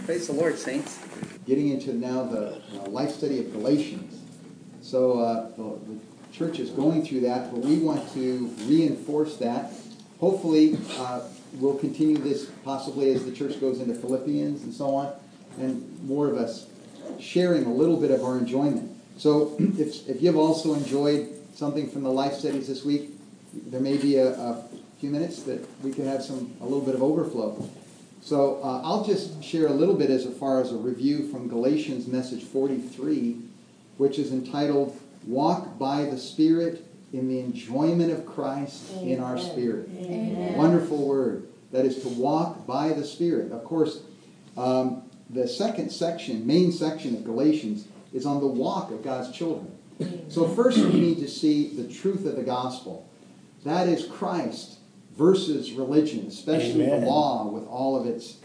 Praise the Lord, saints. Getting into now the life study of Galatians. So the church is going through that, but we want to reinforce that. Hopefully, we'll continue this possibly as the church goes into Philippians and so on, and more of us sharing a little bit of our enjoyment. So if you've also enjoyed something from the life studies this week, there may be a few minutes that we could have a little bit of overflow. So I'll just share a little bit as far as a review from Galatians message 43, which is entitled, Walk by the Spirit in the Enjoyment of Christ in Our Spirit. Amen. Wonderful word. That is to walk by the Spirit. Of course, the second section, main section of Galatians, is on the walk of God's children. So first we need to see the truth of the gospel. That is Christ versus religion, especially the law with all of its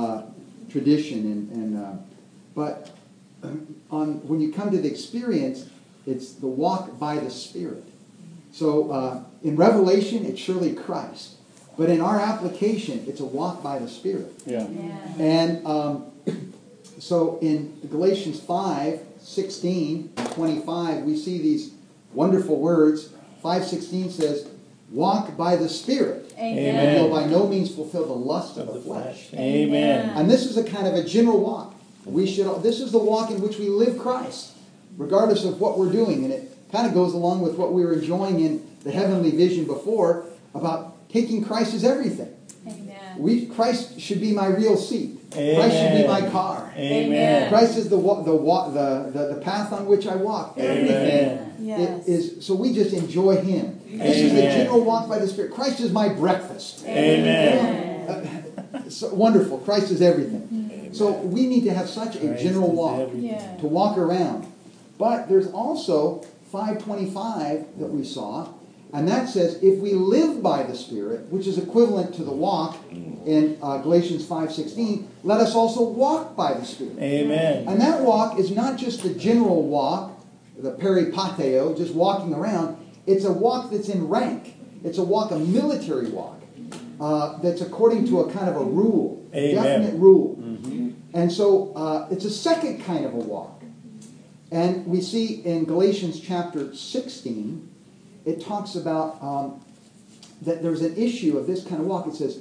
tradition. But when you come to the experience, it's the walk by the Spirit. So in Revelation, it's surely Christ. But in our application, it's a walk by the Spirit. Yeah. And so in Galatians 5:16 and 25, we see these wonderful words. 5:16 says, walk by the Spirit. Amen. And you'll by no means fulfill the lust of the flesh. Amen. And this is a kind of a general walk. This is the walk in which we live Christ, regardless of what we're doing. And it kind of goes along with what we were enjoying in the heavenly vision before about taking Christ as everything. Amen. Christ should be my real seat. Amen. Christ should be my car. Amen. Christ is the path on which I walk. Everything is so we just enjoy Him. This is the general walk by the Spirit. Christ is my breakfast. Amen. So wonderful. Christ is everything. So we need to have such a general walk to walk around. But there's also 5:25 that we saw, and that says if we live by the Spirit, which is equivalent to the walk in Galatians 5:16, let us also walk by the Spirit. Amen. And that walk is not just the general walk, the peripateo, just walking around. It's a walk that's in rank. It's a walk, a military walk, that's according to a kind of a rule, a definite rule. Mm-hmm. And so it's a second kind of a walk. And we see in Galatians chapter 16, it talks about that there's an issue of this kind of walk. It says,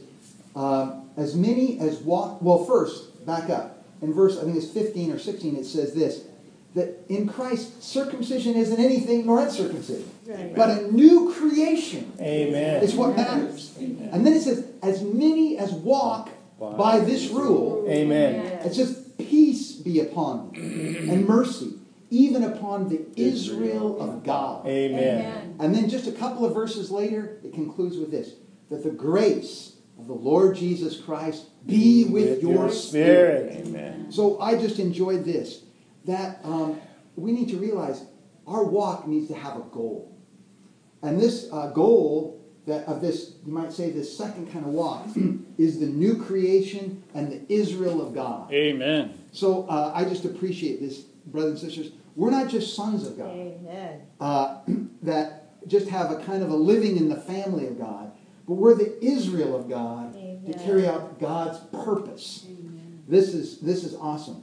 as many as walk... Well, first, back up. In verse, I think it's 15 or 16, it says this, that in Christ, circumcision isn't anything nor uncircumcision, but a new creation is what matters. Amen. And then it says, as many as walk by this rule, it says, peace be upon them, and mercy, even upon the Israel of God. Amen. And then just a couple of verses later, it concludes with this, that the grace of the Lord Jesus Christ be with your spirit. Amen. So I just enjoyed this, that we need to realize our walk needs to have a goal. And this goal of this, you might say this second kind of walk, is the new creation and the Israel of God. Amen. So I just appreciate this, brothers and sisters. We're not just sons of God. Amen. That just have a kind of a living in the family of God. But we're the Israel of God to carry out God's purpose. Amen. This is awesome.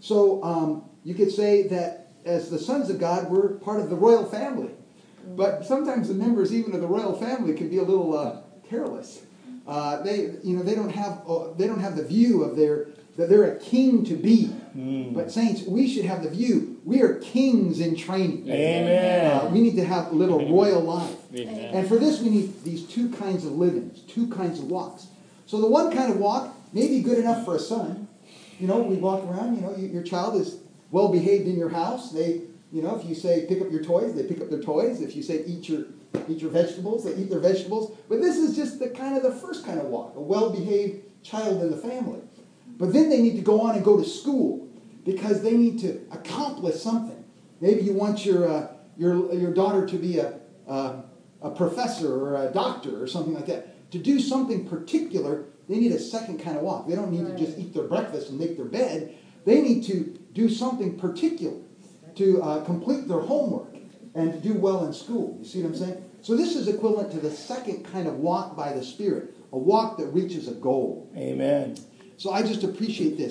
So you could say that as the sons of God, we're part of the royal family. But sometimes the members even of the royal family can be a little careless. They don't have the view of that they're a king to be. But saints, we should have the view we are kings in training. Amen. We need to have a little royal life. Amen. And for this we need these two kinds of livings, two kinds of walks. So the one kind of walk may be good enough for a son. We walk around, your child is well behaved in your house. They, if you say pick up your toys, they pick up their toys. If you say eat your vegetables, they eat their vegetables. But this is just the first kind of walk, a well behaved child in the family. But then they need to go on and go to school because they need to accomplish something. Maybe you want your daughter to be a professor or a doctor or something like that. To do something particular, they need a second kind of walk. They don't need to just eat their breakfast and make their bed. They need to do something particular to complete their homework and to do well in school. You see what I'm saying? So this is equivalent to the second kind of walk by the Spirit, a walk that reaches a goal. Amen. So I just appreciate this.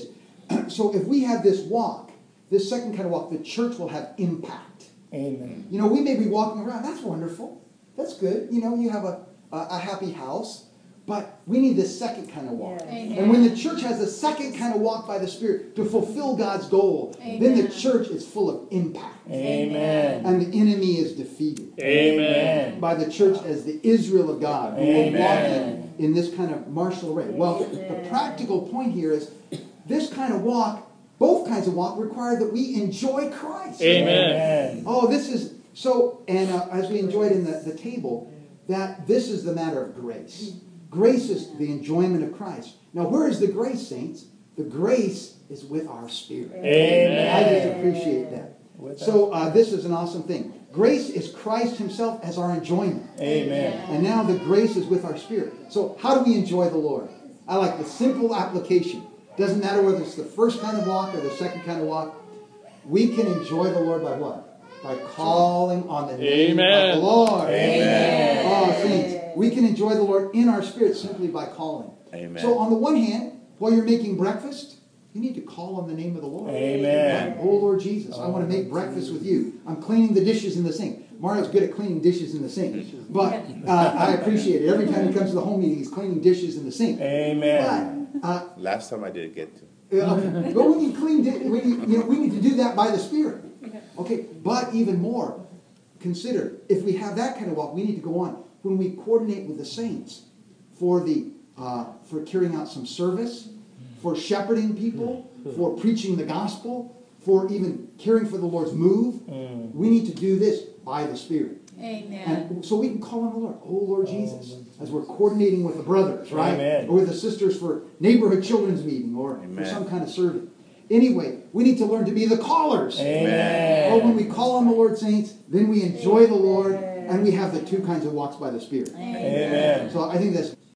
So if we have this walk, this second kind of walk, the church will have impact. Amen. You know, we may be walking around. That's wonderful. That's good. You know, you have a happy house. But we need this second kind of walk. Amen. And when the church has a second kind of walk by the Spirit to fulfill God's goal, then the church is full of impact. Amen. And the enemy is defeated. Amen. By the church as the Israel of God, who will walk in this kind of martial array. Well, the practical point here is this kind of walk, both kinds of walk, require that we enjoy Christ. Amen. Oh, this is so, and as we enjoyed in the table, that this is the matter of grace. Grace is the enjoyment of Christ. Now, where is the grace, saints? The grace is with our spirit. Amen. I just appreciate that. So this is an awesome thing. Grace is Christ himself as our enjoyment. Amen. And now the grace is with our spirit. So how do we enjoy the Lord? I like the simple application. Doesn't matter whether it's the first kind of walk or the second kind of walk. We can enjoy the Lord by what? By calling on the name of the Lord. Amen. Oh, saints. We can enjoy the Lord in our spirit simply by calling. Amen. So on the one hand, while you're making breakfast, you need to call on the name of the Lord. Amen. Oh, Lord Jesus, I want to make breakfast with you. I'm cleaning the dishes in the sink. Mario's good at cleaning dishes in the sink. But I appreciate it. Every time he comes to the home meeting, he's cleaning dishes in the sink. Amen. But, Last time I did get to. but when you clean, we need to do that by the Spirit. Okay, but even more, consider, if we have that kind of walk, we need to go on. When we coordinate with the saints for carrying out some service, for shepherding people, for preaching the gospel, for even caring for the Lord's move, we need to do this by the Spirit. Amen. And so we can call on the Lord, oh Lord Jesus, as we're coordinating with the brothers, right? Amen. Or with the sisters for neighborhood children's meeting or for Amen. some kind of serving. Anyway, we need to learn to be the callers. Amen. Oh, when we call on the Lord, saints, then we enjoy the Lord, and we have the two kinds of walks by the Spirit. Amen. So I think that's